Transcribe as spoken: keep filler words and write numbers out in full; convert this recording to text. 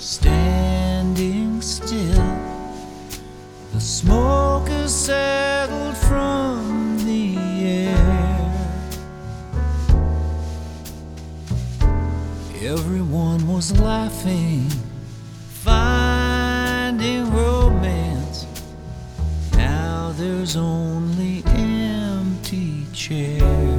standing still. The smoke has settled from the air. Everyone was laughing, finding romance. Now there's only empty chairs.